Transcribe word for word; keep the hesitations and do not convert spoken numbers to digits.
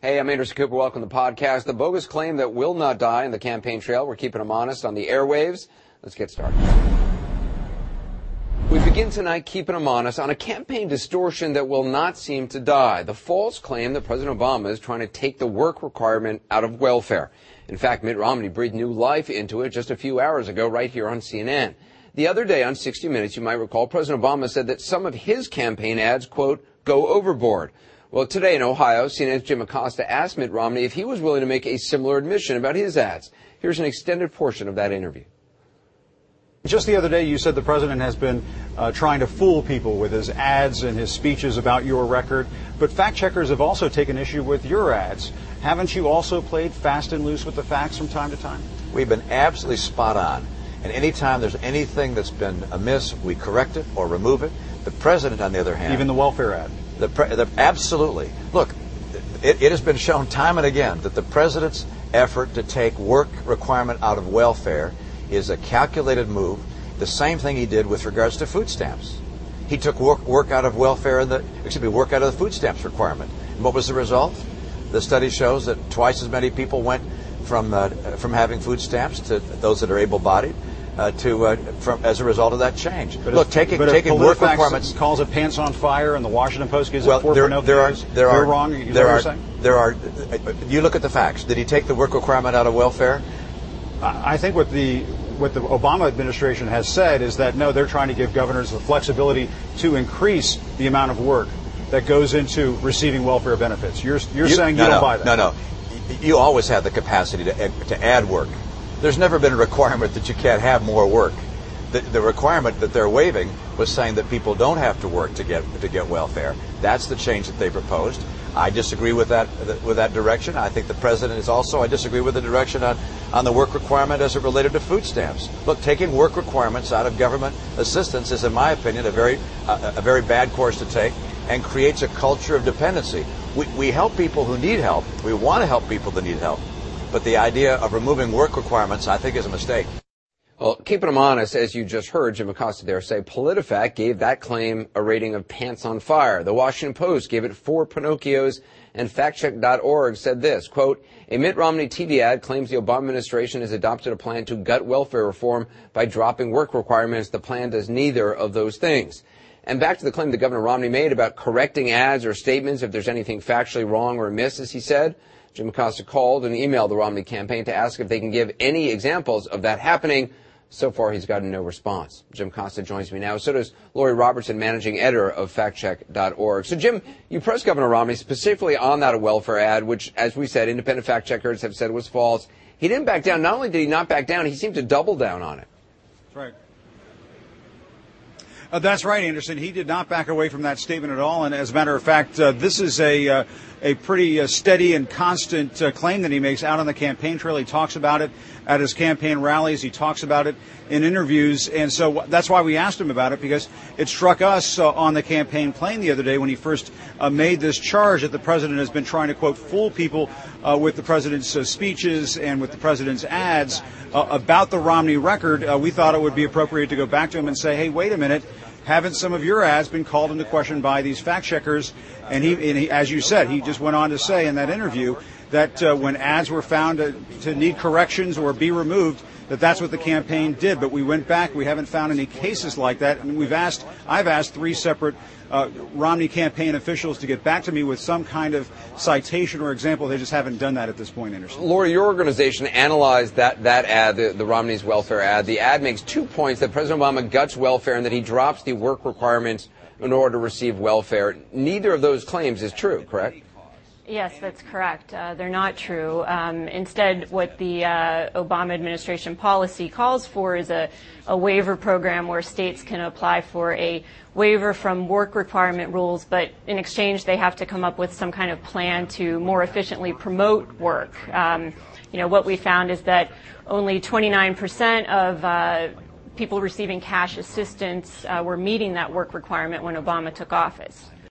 Hey, I'm Anderson Cooper. Welcome to the podcast. The bogus claim that will not die in the campaign trail. We're keeping them honest on the airwaves. Let's get started. We begin tonight keeping them honest on a campaign distortion that will not seem to die. The false claim that President Obama is trying to take the work requirement out of welfare. In fact, Mitt Romney breathed new life into it just a few hours ago right here on C N N. The other day on sixty minutes, you might recall, President Obama said that some of his campaign ads, quote, go overboard. Well, today in Ohio, C N N's Jim Acosta asked Mitt Romney if he was willing to make a similar admission about his ads. Here's an extended portion of that interview. Just the other day, you said the president has been uh, trying to fool people with his ads and his speeches about your record, but fact checkers have also taken issue with your ads. Haven't you also played fast and loose with the facts from time to time? We've been absolutely spot on, and anytime there's anything that's been amiss, we correct it or remove it. The president, on the other hand... Even the welfare ad? The, pre- the absolutely. Look, it, it has been shown time and again that the president's effort to take work requirement out of welfare is a calculated move. The same thing he did with regards to food stamps. He took work, work out of welfare and the excuse me, work out of the food stamps requirement. And what was the result? The study shows that twice as many people went from uh, from having food stamps to those that are able-bodied. Uh, to uh, from as a result of that change. But Look, if, taking but taking if work requirements calls it pants on fire, and the Washington Post gives well, it four there, Pinocchios. there are there are wrong. Is there are saying? there are. Uh, you look at the facts. Did he take the work requirement out of welfare? I think what the what the Obama administration has said is that no, they're trying to give governors the flexibility to increase the amount of work that goes into receiving welfare benefits. You're you're you, saying no, you don't no, buy that? No, no. You always have the capacity to to add work. There's never been a requirement that you can't have more work. The, the requirement that they're waiving was saying that people don't have to work to get to get welfare. That's the change that they proposed. I disagree with that with that direction. I think the president is also. I disagree with the direction on, on the work requirement as it related to food stamps. Look, taking work requirements out of government assistance is, in my opinion, a very uh, a very bad course to take, and creates a culture of dependency. We we help people who need help. We want to help people that need help, but the idea of removing work requirements, I think, is a mistake. Well, keeping them honest, as you just heard Jim Acosta there say, PolitiFact gave that claim a rating of pants on fire. The Washington Post gave it four Pinocchios, and fact check dot org said this, quote, a Mitt Romney T V ad claims the Obama administration has adopted a plan to gut welfare reform by dropping work requirements. The plan does neither of those things. And back to the claim that Governor Romney made about correcting ads or statements if there's anything factually wrong or amiss, as he said. Jim Acosta called and emailed the Romney campaign to ask if they can give any examples of that happening. So far, he's gotten no response. Jim Acosta joins me now. So does Lori Robertson, managing editor of fact check dot org. So, Jim, you pressed Governor Romney specifically on that welfare ad, which, as we said, independent fact checkers have said was false. He didn't back down. Not only did he not back down, he seemed to double down on it. That's right. Uh, that's right, Anderson. He did not back away from that statement at all. And as a matter of fact, uh, this is a uh, a pretty uh, steady and constant uh, claim that he makes out on the campaign trail. He talks about it at his campaign rallies. He talks about it in interviews. And so that's why we asked him about it, because it struck us uh, on the campaign plane the other day when he first uh, made this charge that the president has been trying to, quote, fool people uh, with the president's uh, speeches and with the president's ads uh, about the Romney record. Uh, we thought it would be appropriate to go back to him and say, hey, wait a minute. Haven't some of your ads been called into question by these fact checkers? And he, and he as you said, he just went on to say in that interview that uh, when ads were found to, to need corrections or be removed, that that's what the campaign did. But we went back. We haven't found any cases like that. I mean, we've asked, I've asked three separate uh, Romney campaign officials to get back to me with some kind of citation or example. They just haven't done that at this point, Anderson. Laura, your organization analyzed that, that ad, the, the Romney's welfare ad. The ad makes two points: that President Obama guts welfare and that he drops the work requirements in order to receive welfare. Neither of those claims is true, correct? Yes, that's correct. Uh, they're not true. Um, instead, what the uh, Obama administration policy calls for is a, a waiver program where states can apply for a waiver from work requirement rules, but in exchange they have to come up with some kind of plan to more efficiently promote work. Um, you know, what we found is that only twenty-nine percent of uh, people receiving cash assistance uh, were meeting that work requirement when Obama took office.